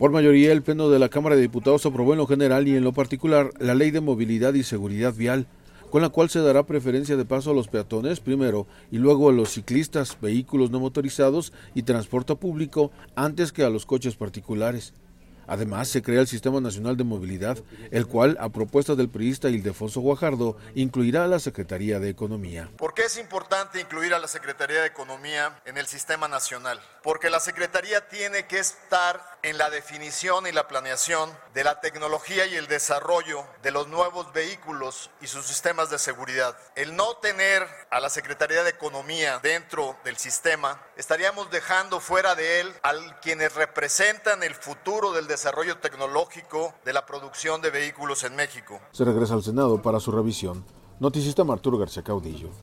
Por mayoría, el Pleno de la Cámara de Diputados aprobó en lo general y en lo particular la Ley de Movilidad y Seguridad Vial, con la cual se dará preferencia de paso a los peatones primero y luego a los ciclistas, vehículos no motorizados y transporte público antes que a los coches particulares. Además, se crea el Sistema Nacional de Movilidad, el cual, a propuesta del priista Ildefonso Guajardo, incluirá a la Secretaría de Economía. ¿Por qué es importante incluir a la Secretaría de Economía en el Sistema Nacional? Porque la Secretaría tiene que estar en la definición y la planeación de la tecnología y el desarrollo de los nuevos vehículos y sus sistemas de seguridad. El no tener a la Secretaría de Economía dentro del sistema, estaríamos dejando fuera de él a quienes representan el futuro del desarrollo tecnológico de la producción de vehículos en México. Se regresa al Senado para su revisión. Noticista Arturo García Caudillo.